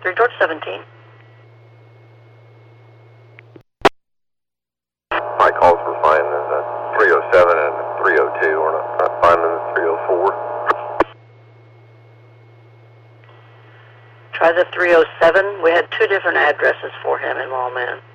3 George 17. My calls were finding the 307 and the 302. We're not finding the 304. Try the 307. We had 2 different addresses for him in Wallman.